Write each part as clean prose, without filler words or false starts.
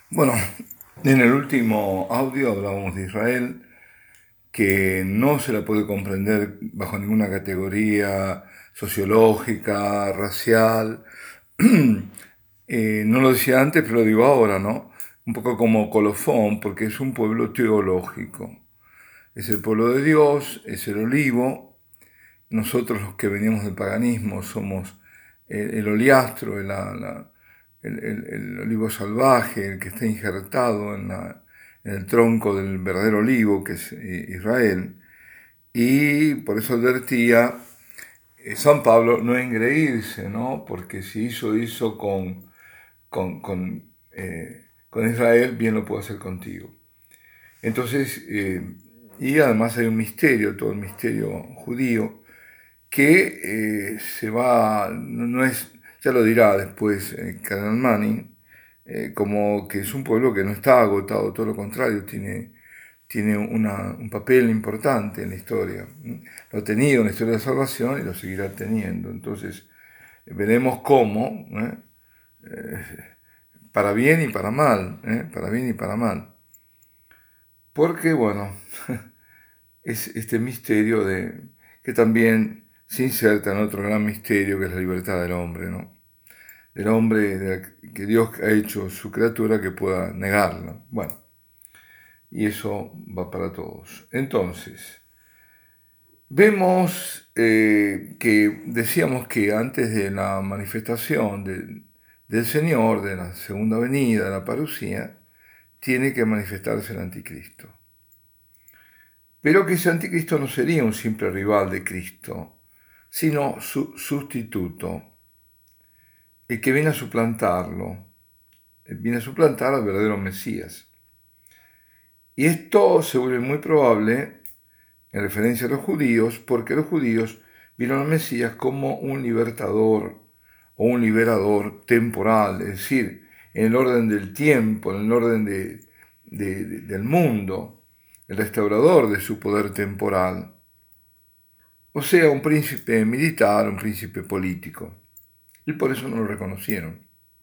Bueno, en el último audio hablábamos de Israel, que no se la puede comprender bajo ninguna categoría sociológica, racial. No lo decía antes, pero lo digo ahora, ¿no? Un poco como colofón, porque es un pueblo teológico. Es el pueblo de Dios, es el olivo. Nosotros los que venimos del paganismo somos el oliastro, el olivo salvaje, el que está injertado en el tronco del verdadero olivo, que es Israel. Y por eso advertía San Pablo no engreírse, ¿no? Porque si hizo con Israel, bien lo puedo hacer contigo. Entonces, y además hay un misterio, todo el misterio judío, que se va, no es, ya lo dirá después Carnal Manning, como que es un pueblo que no está agotado, todo lo contrario, tiene un papel importante en la historia. Lo ha tenido en la historia de la salvación y lo seguirá teniendo. Entonces, veremos cómo, para bien y para mal, para bien y para mal. Porque, bueno, es este misterio que también se inserta en otro gran misterio que es la libertad del hombre, ¿no? Del hombre que Dios ha hecho su criatura que pueda negarla. Bueno, y eso va para todos. Entonces, vemos que decíamos que antes de la manifestación del Señor, de la segunda venida, de la parucía, tiene que manifestarse el anticristo. Pero que ese anticristo no sería un simple rival de Cristo, sino su sustituto, el que viene a suplantarlo, viene a suplantar al verdadero Mesías. Y esto se vuelve muy probable en referencia a los judíos, porque los judíos vieron al Mesías como un libertador o un liberador temporal, es decir, en el orden del tiempo, en el orden del mundo, el restaurador de su poder temporal. O sea, un príncipe militar, un príncipe político. Y por eso no lo reconocieron.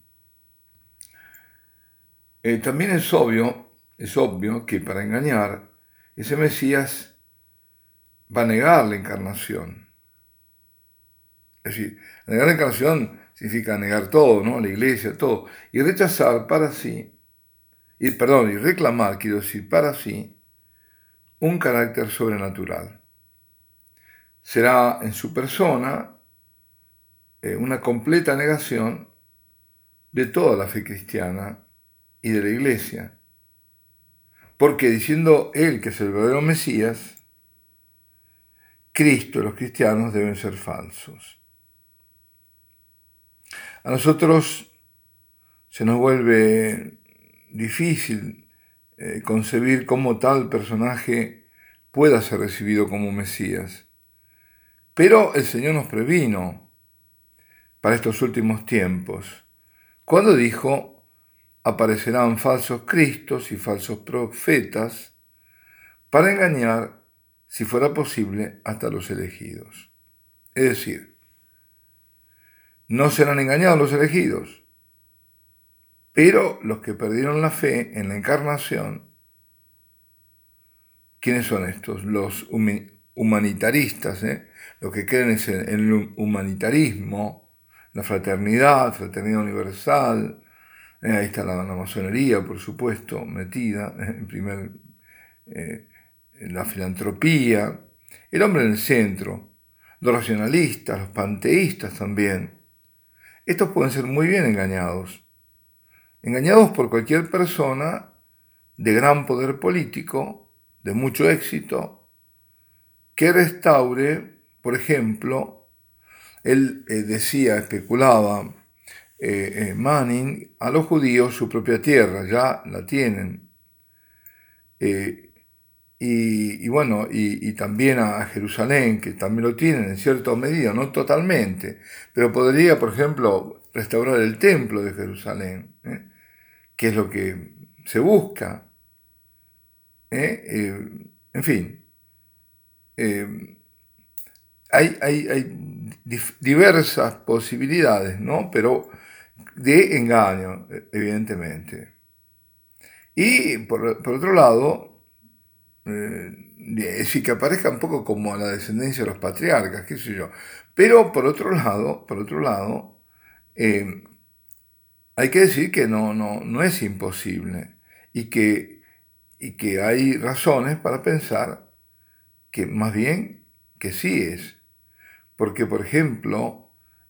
También es obvio que para engañar, ese Mesías va a negar la encarnación. Es decir, negar la encarnación significa negar todo, ¿no? La iglesia, todo. Y rechazar para sí, y reclamar, quiero decir, para sí, un carácter sobrenatural. Será en su persona una completa negación de toda la fe cristiana y de la iglesia. Porque diciendo él que es el verdadero Mesías, Cristo y los cristianos deben ser falsos. A nosotros se nos vuelve difícil concebir cómo tal personaje pueda ser recibido como Mesías. Pero el Señor nos previno para estos últimos tiempos, cuando dijo, aparecerán falsos cristos y falsos profetas para engañar, si fuera posible, hasta los elegidos. Es decir, no serán engañados los elegidos, pero los que perdieron la fe en la encarnación, ¿quiénes son estos? Los humanitaristas, los que creen en el humanitarismo, la fraternidad universal, ahí está la masonería, por supuesto, metida, la filantropía, el hombre en el centro, los racionalistas, los panteístas también. Estos pueden ser muy bien engañados por cualquier persona de gran poder político, de mucho éxito, que restaure, por ejemplo, él especulaba, Manning, a los judíos su propia tierra, ya la tienen. Y también a Jerusalén, que también lo tienen en cierta medida, no totalmente, pero podría, por ejemplo, restaurar el templo de Jerusalén, que es lo que se busca. En fin, eh, hay diversas posibilidades, ¿no? Pero de engaño, evidentemente. Y por otro lado, es decir, que aparezca un poco como la descendencia de los patriarcas, qué sé yo. Pero por otro lado, eh, hay que decir que no es imposible y que hay razones para pensar que más bien que sí es. Porque, por ejemplo,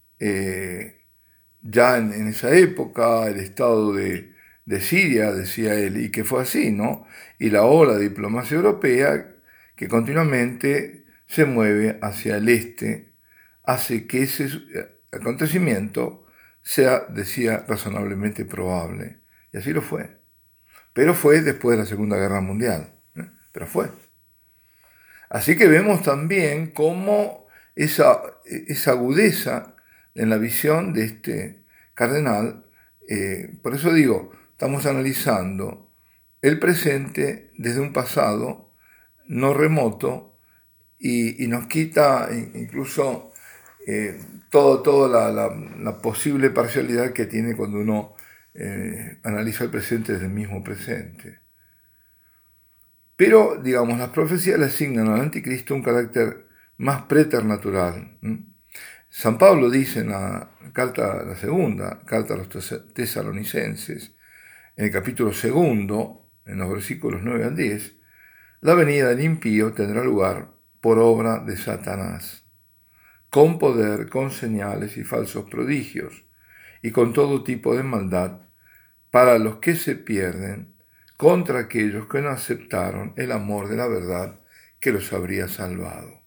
ya en esa época el estado de Siria, decía él, y que fue así, ¿no? Y la ola de diplomacia europea que continuamente se mueve hacia el este, hace que ese acontecimiento sea, decía, razonablemente probable. Y así lo fue. Pero fue después de la Segunda Guerra Mundial. Pero fue. Así que vemos también cómo esa agudeza en la visión de este cardenal, por eso digo, estamos analizando el presente desde un pasado no remoto y nos quita incluso toda la posible parcialidad que tiene cuando uno analiza el presente desde el mismo presente. Pero, digamos, las profecías le asignan al anticristo un carácter más preternatural. San Pablo dice en la segunda carta a los tesalonicenses, en el capítulo segundo, en los versículos 9 al 10, la venida del impío tendrá lugar por obra de Satanás, con poder, con señales y falsos prodigios, y con todo tipo de maldad, para los que se pierden, contra aquellos que no aceptaron el amor de la verdad que los habría salvado.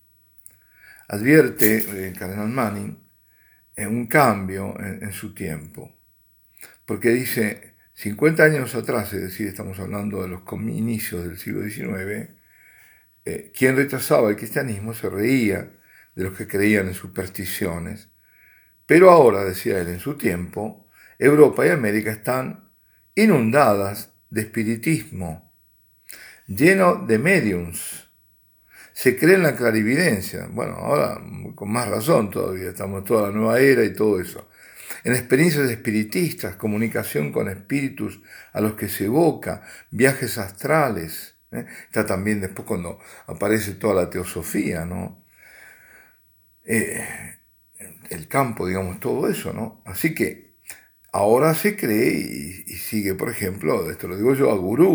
Advierte el cardenal Manning un cambio en su tiempo, porque dice, 50 años atrás, es decir, estamos hablando de los inicios del siglo XIX, quien rechazaba el cristianismo se reía de los que creían en supersticiones, pero ahora, decía él, en su tiempo, Europa y América están inundadas de espiritismo, lleno de mediums. Se cree en la clarividencia. Bueno, ahora con más razón todavía, estamos en toda la nueva era y todo eso. En experiencias espiritistas, comunicación con espíritus a los que se evoca, viajes astrales. Está también después cuando aparece toda la teosofía, ¿no? El campo, digamos, todo eso, ¿no? Así que ahora se cree y sigue, por ejemplo, esto lo digo yo,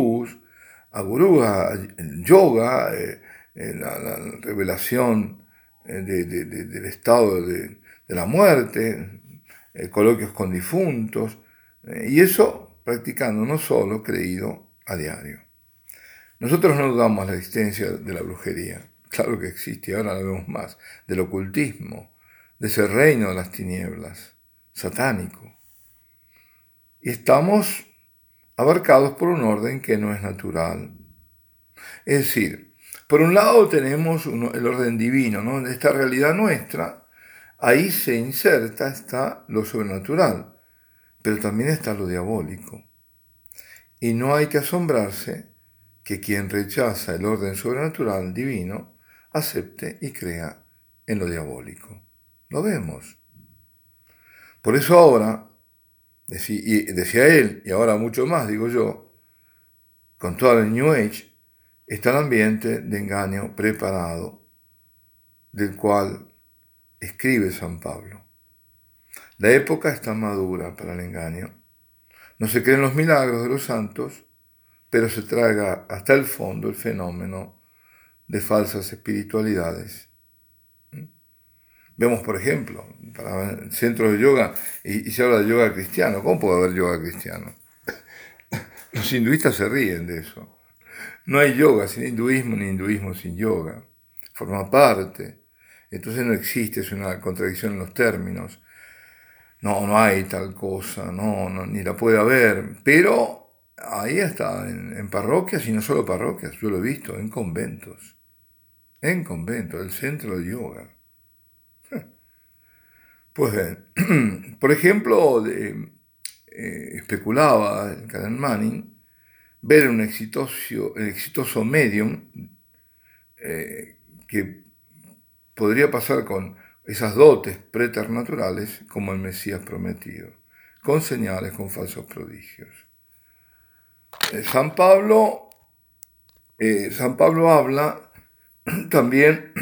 a yoga, la revelación del estado de la muerte, coloquios con difuntos, y eso practicando, no solo creído a diario. Nosotros no dudamos la existencia de la brujería, claro que existe, y ahora la vemos más, del ocultismo, de ese reino de las tinieblas, satánico. Y estamos abarcados por un orden que no es natural. Es decir, por un lado tenemos el orden divino, ¿no? De esta realidad nuestra, ahí se inserta, está lo sobrenatural, pero también está lo diabólico. Y no hay que asombrarse que quien rechaza el orden sobrenatural divino acepte y crea en lo diabólico. Lo vemos. Por eso ahora, decía él, y ahora mucho más, digo yo, con todo el New Age, está el ambiente de engaño preparado, del cual escribe San Pablo. La época está madura para el engaño. No se creen los milagros de los santos, pero se traga hasta el fondo el fenómeno de falsas espiritualidades. Vemos, por ejemplo, para centros de yoga, y se habla de yoga cristiano. ¿Cómo puede haber yoga cristiano? Los hinduistas se ríen de eso. No hay yoga sin hinduismo, ni hinduismo sin yoga. Forma parte. Entonces no existe, es una contradicción en los términos. No hay tal cosa, ni la puede haber. Pero ahí está, en parroquias, y no solo parroquias, yo lo he visto, en conventos. En conventos, el centro de yoga. Pues bien, por ejemplo, especulaba el cardenal Manning ver un exitoso medium que podría pasar con esas dotes preternaturales como el Mesías prometido, con señales, con falsos prodigios. San Pablo, San Pablo habla también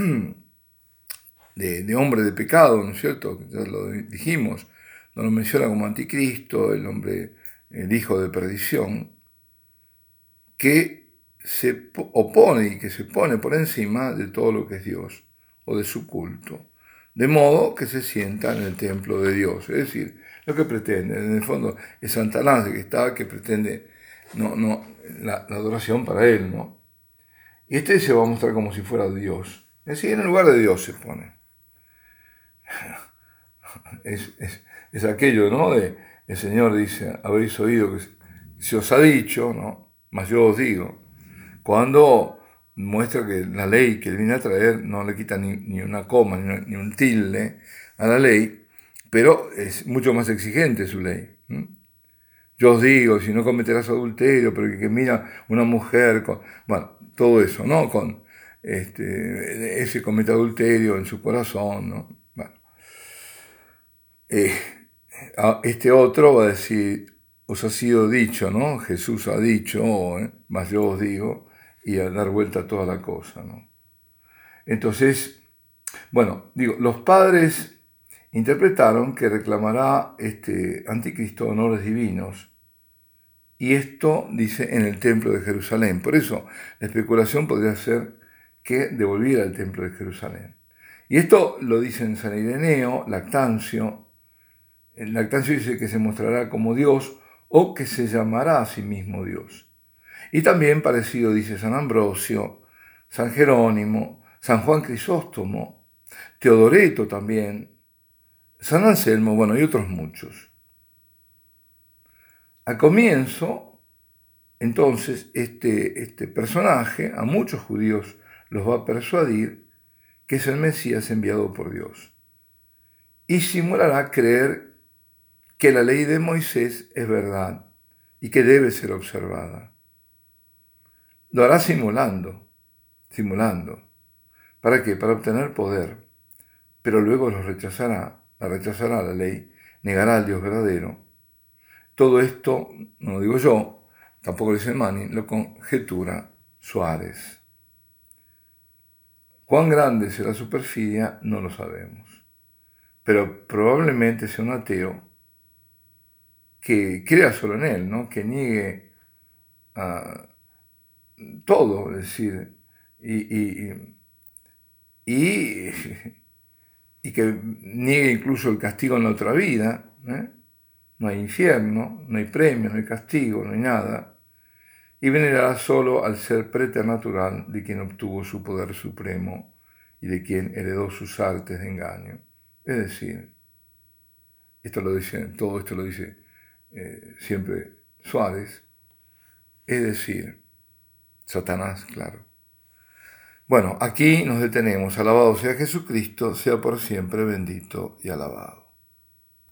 de hombre de pecado, ¿no es cierto? Ya lo dijimos, no lo menciona como anticristo, el hombre, el hijo de perdición, que se opone y que se pone por encima de todo lo que es Dios o de su culto, de modo que se sienta en el templo de Dios. Es decir, lo que pretende, en el fondo, es Satanás el que está, que pretende la adoración para él, ¿no? Y este se va a mostrar como si fuera Dios. Es decir, en el lugar de Dios se pone. Es aquello, ¿no? El Señor dice, habéis oído que se os ha dicho, ¿no? Mas yo os digo. Cuando muestra que la ley que él viene a traer no le quita ni una coma, ni un tilde a la ley, pero es mucho más exigente su ley. Yo os digo, si no cometerás adulterio, pero que mira una mujer, bueno, todo eso, ¿no? Ese comete adulterio en su corazón, ¿no? Bueno, eh, este otro va a decir, os ha sido dicho, ¿no? Jesús ha dicho, mas yo os digo, y a dar vuelta a toda la cosa, ¿no? Entonces, bueno, digo, los padres interpretaron que reclamará este anticristo honores divinos, y esto dice en el templo de Jerusalén. Por eso la especulación podría ser que devolviera el templo de Jerusalén. Y esto lo dicen San Ireneo, Lactancio. El Lactancio dice que se mostrará como Dios o que se llamará a sí mismo Dios. Y también parecido dice San Ambrosio, San Jerónimo, San Juan Crisóstomo, Teodoreto también, San Anselmo, bueno, y otros muchos. Al comienzo, entonces, este personaje a muchos judíos los va a persuadir que es el Mesías enviado por Dios y simulará creer que la ley de Moisés es verdad y que debe ser observada. Lo hará simulando. ¿Para qué? Para obtener poder. Pero luego rechazará la ley, negará al Dios verdadero. Todo esto, no lo digo yo, tampoco lo dice Manning, lo conjetura Suárez. Cuán grande será su perfidia, no lo sabemos. Pero probablemente sea un ateo que crea solo en él, ¿no? Que niegue todo, es decir, y, y que niegue incluso el castigo en la otra vida. No hay infierno, no hay premio, no hay castigo, no hay nada. Y venerará solo al ser preternatural de quien obtuvo su poder supremo y de quien heredó sus artes de engaño. Es decir, todo esto lo dice siempre Suárez, es decir, Satanás, claro. Bueno, aquí nos detenemos. Alabado sea Jesucristo, sea por siempre bendito y alabado.